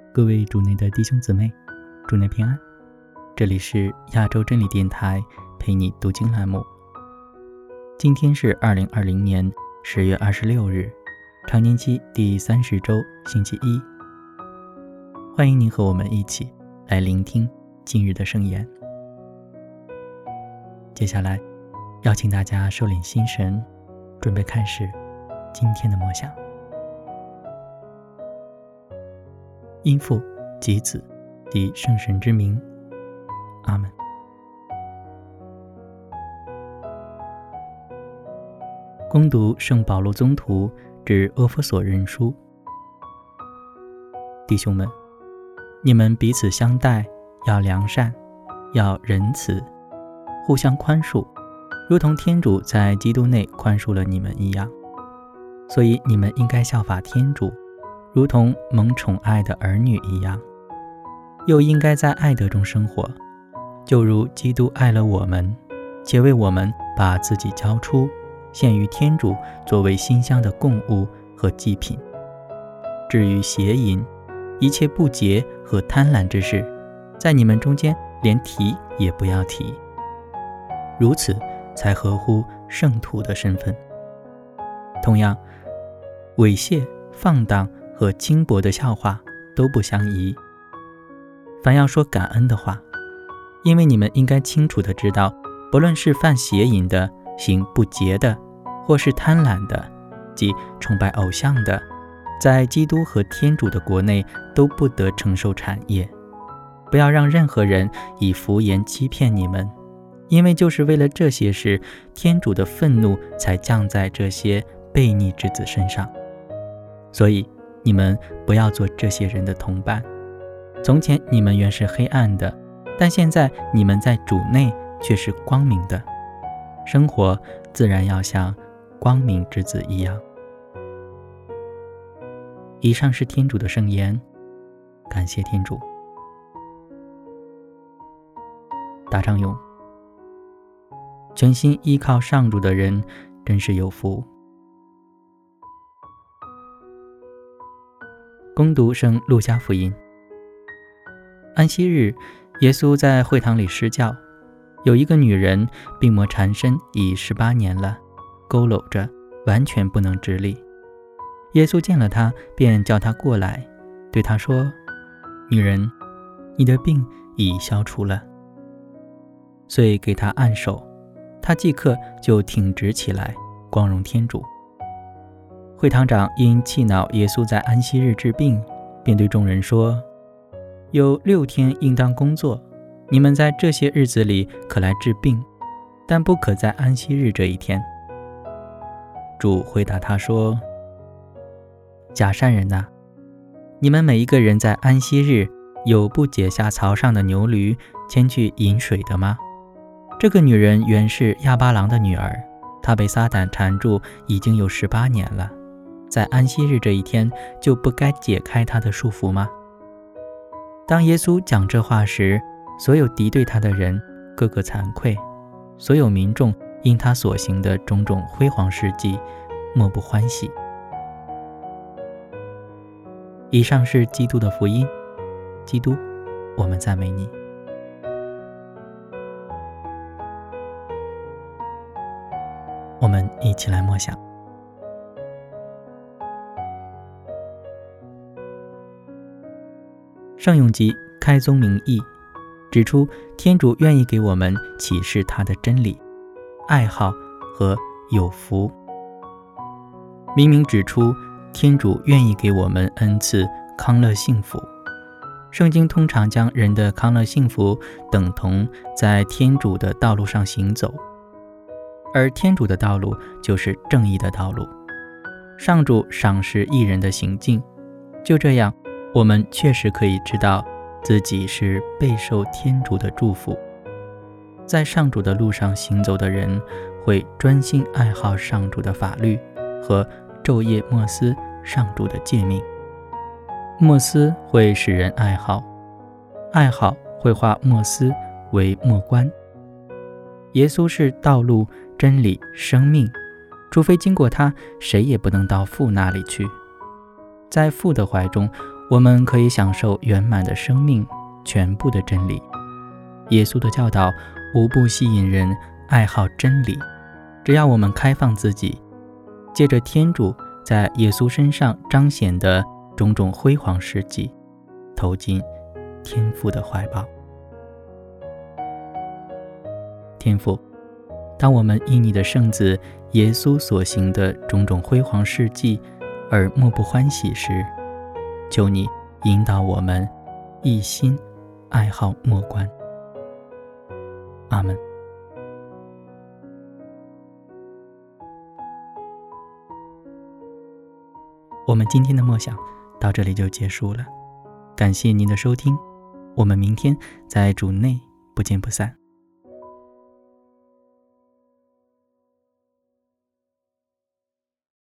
各位主内的弟兄姊妹，主内平安。这里是亚洲真理电台陪你读经栏目。今天是2020年10月26日，常年期第30周星期一。欢迎您和我们一起来聆听今日的圣言。接下来邀请大家收敛心神，准备开始今天的默想。因父及子及圣神之名，阿们。恭读圣保禄宗徒致阿弗所人书。弟兄们，你们彼此相待，要良善，要仁慈，互相宽恕，如同天主在基督内宽恕了你们一样。所以你们应该效法天主，如同蒙宠爱的儿女一样，又应该在爱德中生活，就如基督爱了我们，且为我们把自己交出，献于天主，作为馨香的供物和祭品。至于邪淫，一切不洁和贪婪之事，在你们中间连提也不要提，如此才合乎圣徒的身份。同样，猥亵、放荡和轻薄的笑话都不相宜，凡要说感恩的话，因为你们应该清楚地知道，不论是犯邪淫的、行不洁的，或是贪婪的，即崇拜偶像的，在基督和天主的国内都不得承受产业。不要让任何人以浮言欺骗你们，因为就是为了这些事，天主的愤怒才降在这些悖逆之子身上。所以你们不要做这些人的同伴。从前你们原是黑暗的，但现在你们在主内却是光明的，生活自然要像光明之子一样。以上是天主的圣言，感谢天主。答唱咏：全心依靠上主的人真是有福。恭读圣路加福音。安息日，耶稣在会堂里施教，有一个女人病魔缠身已18年了，佝偻着，完全不能直立。耶稣见了她，便叫她过来，对她说：女人，你的病已消除了。遂给她按手，她即刻就挺直起来，光荣天主。会堂长因气恼耶稣在安息日治病，便对众人说：有6天应当工作，你们在这些日子里可来治病，但不可在安息日这一天。主回答他说：假善人哪，你们每一个人在安息日有不解下槽上的牛驴牵去饮水的吗？这个女人原是亚巴郎的女儿，她被撒旦缠住已经有18年了，在安息日这一天就不该解开她的束缚吗？当耶稣讲这话时，所有敌对他的人个个惭愧，所有民众因他所行的种种辉煌事迹莫不欢喜。以上是基督的福音。基督，我们赞美你。我们一起来默想。圣咏集开宗明义，指出天主愿意给我们启示他的真理、爱好和有福。明明指出天主愿意给我们恩赐康乐幸福。圣经通常将人的康乐幸福等同在天主的道路上行走，而天主的道路就是正义的道路。上主赏识义人的行径，就这样，我们确实可以知道自己是备受天主的祝福。在上主的路上行走的人，会专心爱好上主的法律和昼夜默思上主的诫命。默思会使人爱好，爱好会化默思为默观。耶稣是道路、真理、生命，除非经过他，谁也不能到父那里去。在父的怀中， 我们可以享受圆满的生命，全部的真理。耶稣的教导无不吸引人爱好真理，只要我们开放自己，借着天主在耶稣身上彰显的种种辉煌事迹，投进天父的怀抱。天父，当我们因你的圣子耶稣所行的种种辉煌事迹而莫不欢喜时，求你引导我们一心爱好默观。阿们。我们今天的默想到这里就结束了，感谢您的收听，我们明天在主内不见不散。